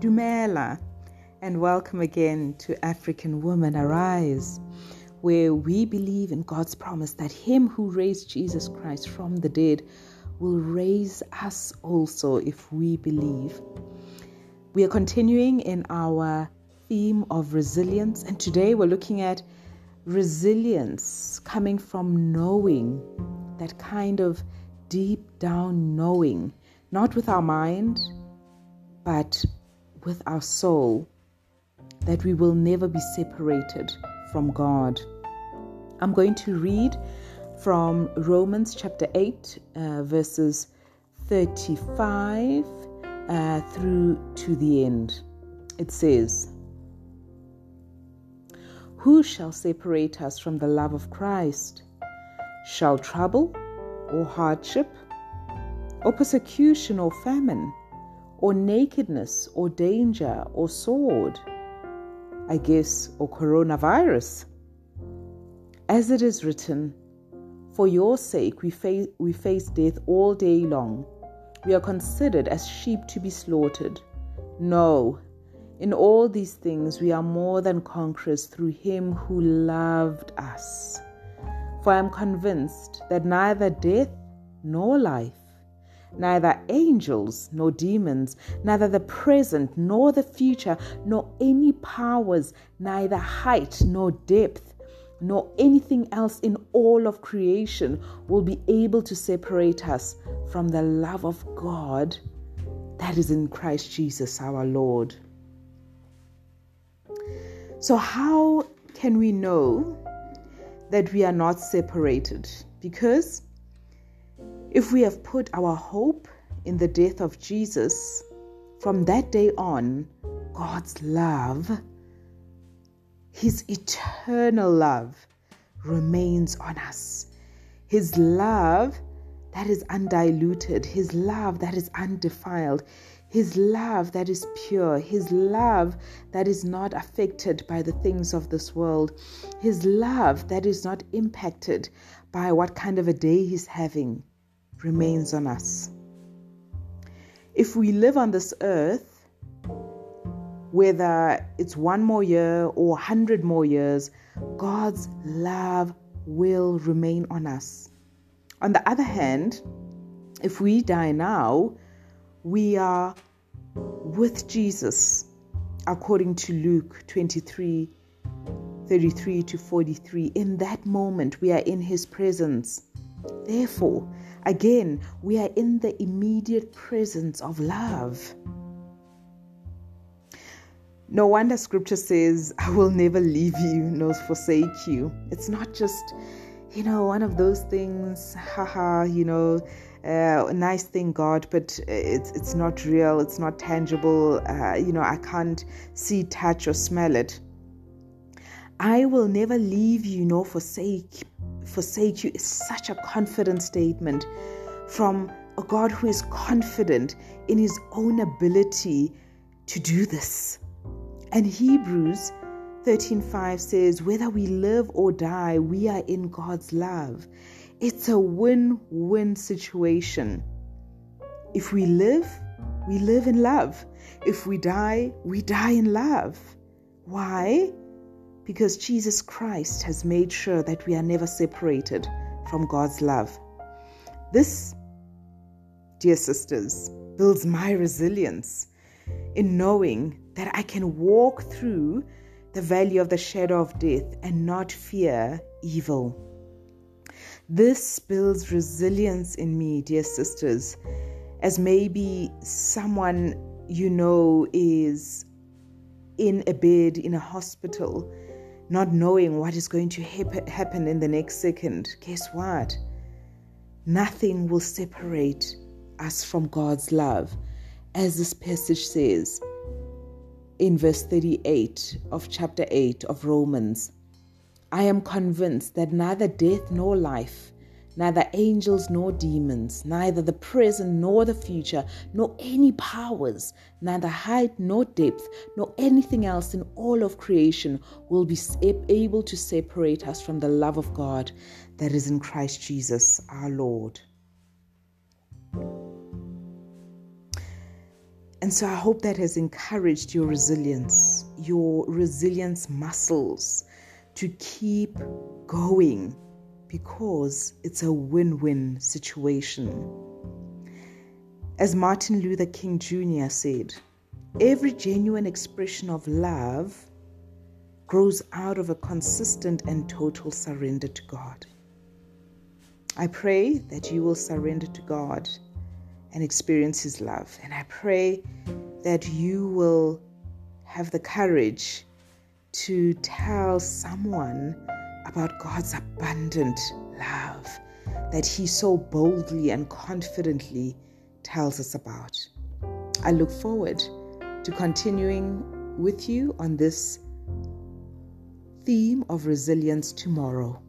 Dumela, and welcome again to African Woman Arise, where we believe in God's promise that Him who raised Jesus Christ from the dead will raise us also if we believe. We are continuing in our theme of resilience, and today we're looking at resilience coming from knowing, that kind of deep down knowing, not with our mind, but with our soul, that we will never be separated from God. I'm going to read from Romans chapter 8, verses 35 through to the end. It says, "Who shall separate us from the love of Christ? Shall trouble, or hardship, or persecution, or famine, or nakedness, or danger, or sword?" I guess, or coronavirus. As it is written, "For your sake we face death all day long. We are considered as sheep to be slaughtered. No, in all these things we are more than conquerors through Him who loved us. For I am convinced that neither death nor life, neither angels nor demons, neither the present nor the future, nor any powers, neither height nor depth, nor anything else in all of creation will be able to separate us from the love of God that is in Christ Jesus our Lord." So how can we know that we are not separated? Because if we have put our hope in the death of Jesus, from that day on, God's love, His eternal love, remains on us. His love that is undiluted, His love that is undefiled, His love that is pure, His love that is not affected by the things of this world, His love that is not impacted by what kind of a day He's having, remains on us. If we live on this earth, whether it's 1 more year or 100 more years, God's love will remain on us. On the other hand, if we die now, we are with Jesus, according to Luke 23:33 to 43. In that moment, we are in His presence. Therefore, again, we are in the immediate presence of love. No wonder Scripture says, "I will never leave you nor forsake you." It's not just, one of those things, nice thing, God, but it's not real, it's not tangible, I can't see, touch, or smell it. "I will never leave you nor forsake you" is such a confident statement from a God who is confident in His own ability to do this. And Hebrews 13:5 says, "Whether we live or die, we are in God's love." It's a win-win situation. If we live in love. If we die in love. Why? Because Jesus Christ has made sure that we are never separated from God's love. This, dear sisters, builds my resilience in knowing that I can walk through the valley of the shadow of death and not fear evil. This builds resilience in me, dear sisters, as maybe someone is in a bed in a hospital, not knowing what is going to happen in the next second. Guess what? Nothing will separate us from God's love, as this passage says in verse 38 of chapter 8 of Romans. "I am convinced that neither death nor life, neither angels nor demons, neither the present nor the future, nor any powers, neither height nor depth, nor anything else in all of creation will be able to separate us from the love of God that is in Christ Jesus our Lord." And so I hope that has encouraged your resilience muscles to keep going, because it's a win-win situation. As Martin Luther King Jr. said, every genuine expression of love grows out of a consistent and total surrender to God. I pray that you will surrender to God and experience His love. And I pray that you will have the courage to tell someone about God's abundant love that He so boldly and confidently tells us about. I look forward to continuing with you on this theme of resilience tomorrow.